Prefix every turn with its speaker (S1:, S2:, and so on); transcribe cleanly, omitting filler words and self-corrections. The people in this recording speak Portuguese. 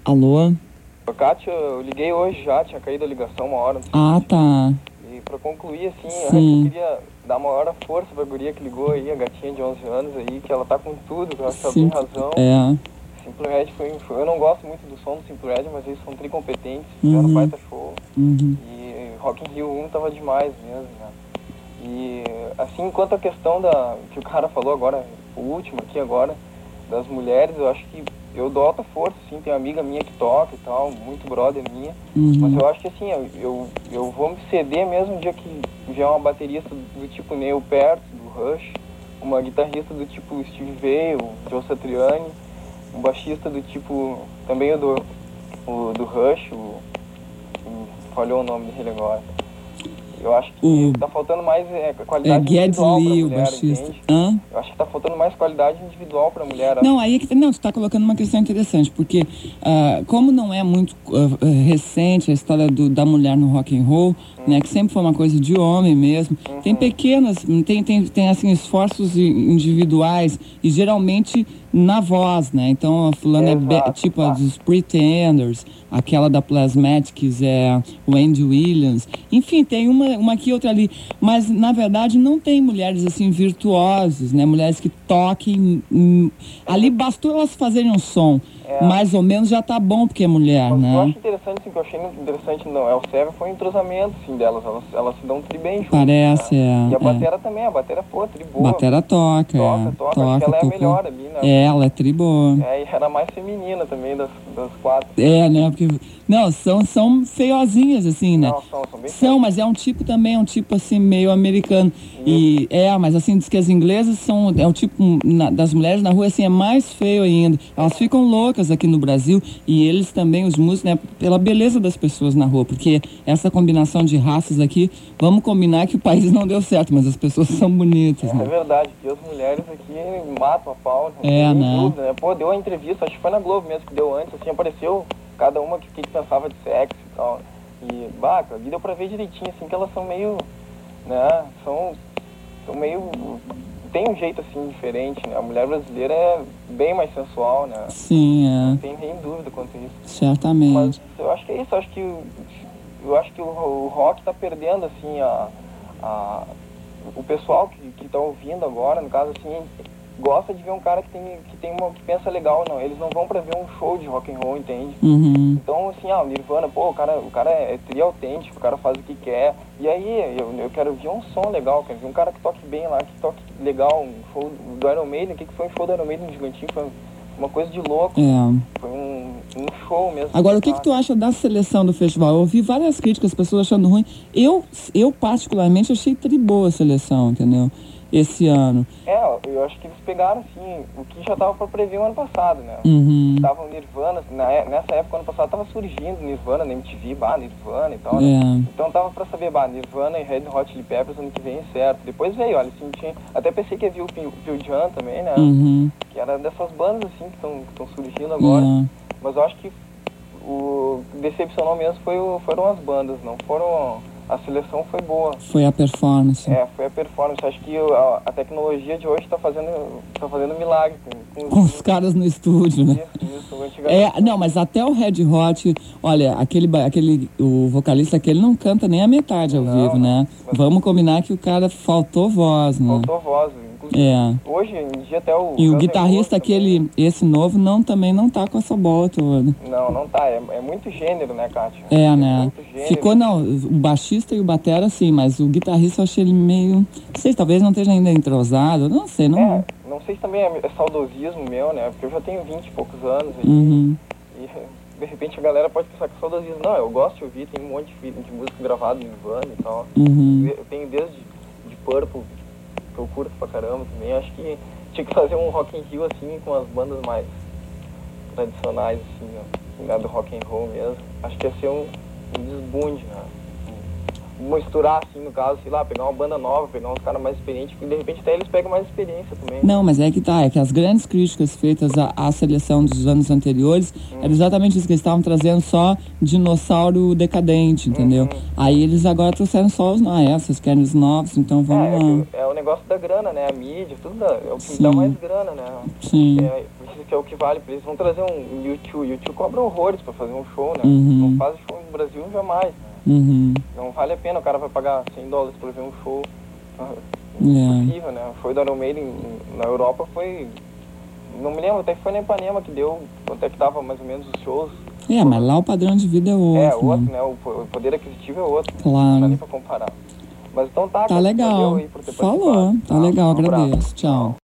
S1: Alô?
S2: Kátia, eu liguei hoje já, tinha caído a ligação uma hora.
S1: Ah, tá.
S2: E pra concluir, assim, eu
S1: Sim.
S2: queria dar uma hora força pra guria que ligou aí, a gatinha de 11 anos aí, que ela tá com tudo, que eu acho que ela tem razão.
S1: É.
S2: Simple Red eu não gosto muito do som do Simple Red, mas eles são tricompetentes, fizeram
S1: Uhum.
S2: baita show.
S1: Uhum.
S2: E Rock in Rio 1 tava demais mesmo, né? E, assim, quanto à questão que o cara falou agora, o último aqui agora, das mulheres, eu acho que eu dou alta força, assim, tem uma amiga minha que toca e tal, muito brother minha, mas eu acho que, assim, eu vou me ceder mesmo no dia que vier uma baterista do tipo Neil Peart, do Rush, uma guitarrista do tipo Steve Vai, o Joe Satriani, um baixista do tipo, também o do Rush, falhou o nome dele agora. Eu acho que tá faltando mais qualidade individual pra mulher, entende? Eu acho que tá faltando mais qualidade individual pra mulher.
S1: Não, aí é que não, você está colocando uma questão interessante, porque como não é muito recente a história da mulher no rock and roll, né, que sempre foi uma coisa de homem mesmo, tem pequenas, tem assim esforços individuais e geralmente na voz, né? Então a fulana tipo a dos Pretenders, aquela da Plasmatics, o Andy Williams, enfim, tem uma aqui outra ali, mas na verdade não tem mulheres assim virtuosas, né? Mulheres que toquem ali bastou elas fazerem um som, mais ou menos já tá bom porque é mulher,
S2: mas
S1: né?
S2: eu acho interessante, assim, que eu achei interessante no El Seven foi o entrosamento, assim, delas, elas se dão tri bem juntas.
S1: Parece,
S2: né? E a batera também, a batera, pô, tri boa.
S1: Batera toca,
S2: acho que ela é a melhor ali, né?
S1: Ela é tri boa.
S2: E era a mais feminina também das quatro.
S1: Né? Porque, não, são feiozinhas, assim, né?
S2: Não, são bem feias.
S1: Mas é um tipo também, assim, meio americano. E, mas assim, diz que as inglesas é um tipo, das mulheres na rua, assim, é mais feio ainda. Elas ficam loucas aqui no Brasil e eles também, os músicos, né? Pela beleza das pessoas na rua, porque essa combinação de raças aqui, vamos combinar que o país não deu certo, mas as pessoas são bonitas, né?
S2: É verdade, que as mulheres aqui matam a pau, não
S1: tem
S2: dúvida, né? Pô, deu uma entrevista, acho que foi na Globo mesmo que deu antes, assim, apareceu cada uma que pensava de sexo e tal. E, ali deu pra ver direitinho, assim, que elas são meio, né, são meio, tem um jeito, assim, diferente, né? A mulher brasileira é bem mais sensual, né?
S1: Sim,
S2: Não tem nem dúvida quanto a isso.
S1: Certamente.
S2: Mas eu acho que é isso, eu acho que o rock tá perdendo, assim, o pessoal que tá ouvindo agora, no caso, assim, gosta de ver um cara que pensa legal, não. Eles não vão pra ver um show de rock and roll, entende? Então, assim, o Nirvana, pô, o cara é tri autêntico, o cara faz o que quer. E aí, eu quero ver um som legal, quero ver um cara que toque bem lá, que toque legal, um show do Iron Maiden. O que foi um show do Iron Maiden no Gigantinho? Foi uma coisa de louco. Foi um show mesmo.
S1: Agora, o que tu acha da seleção do festival? Eu ouvi várias críticas, pessoas achando ruim. Eu particularmente, achei tri boa a seleção, entendeu? Esse ano.
S2: Eu acho que eles pegaram, assim, o que já tava pra prever o ano passado, né? Tava o Nirvana, nessa época, ano passado, tava surgindo Nirvana na MTV, Nirvana e tal, né? Então tava pra saber, Nirvana e Red Hot Chili Peppers ano que vem, certo. Depois veio, olha, assim, até pensei que ia vir o Pearl Jam também, né? Que era dessas bandas, assim, que estão surgindo agora. Mas eu acho que o decepcionou mesmo foram as bandas, não foram... A seleção foi boa.
S1: Foi a performance.
S2: Foi a performance. Acho que a tecnologia de hoje tá fazendo milagre
S1: com os caras no estúdio, né?
S2: Isso,
S1: não, mas até o Red Hot, olha, o vocalista aquele não canta nem a metade ao vivo, né? Vamos combinar que o cara faltou voz, né?
S2: Faltou voz, inclusive. Hoje em dia até o...
S1: E o guitarrista esse novo, também não tá com essa bola toda.
S2: Não tá. É muito gênero, né, Kátia?
S1: Né? Ficou, o baixista e o batera, sim, mas o guitarrista eu achei ele meio... Não sei, talvez não esteja ainda entrosado, não sei, não...
S2: Não sei se também é saudosismo meu, né? Porque eu já tenho 20 e poucos anos e de repente a galera pode pensar que é saudosismo. Não, eu gosto de ouvir, tem um monte de música gravada em Nirvana e tal. Eu tenho desde de Purple, que eu curto pra caramba também. Acho que tinha que fazer um Rock in Rio, assim, com as bandas mais tradicionais, assim, né, do rock and roll mesmo. Acho que ia ser um desbunde, né? Misturar, assim, no caso, sei lá, pegar uma banda nova, pegar uns caras mais experientes, porque de repente até eles pegam mais experiência também.
S1: Não, mas é que as grandes críticas feitas à seleção dos anos anteriores era exatamente isso, que eles estavam trazendo só dinossauro decadente, entendeu? Aí eles agora trouxeram só vocês querem os novos, então vamos lá.
S2: É o negócio da grana, né? A mídia, tudo é o que dá mais grana, né?
S1: Sim.
S2: que é o que vale pra eles. Vão trazer um YouTube. YouTube cobra horrores pra fazer um show, né?
S1: Uhum.
S2: Não faz show no Brasil jamais, né?
S1: Uhum.
S2: Não vale a pena, o cara vai pagar $100 pra ver um show.
S1: É.
S2: Impossível, né? O show do Iron Maiden na Europa foi... Não me lembro, até que foi na Ipanema que deu, até que dava mais ou menos os shows.
S1: Mas lá o padrão de vida é outro.
S2: É, outro,
S1: né?
S2: né? O poder aquisitivo é outro.
S1: Claro.
S2: Não dá nem pra comparar. Mas então tá,
S1: Tá
S2: cara,
S1: legal.
S2: valeu aí por ter
S1: Falou.
S2: participado.
S1: Tá legal,
S2: Um abraço.
S1: agradeço. Tchau.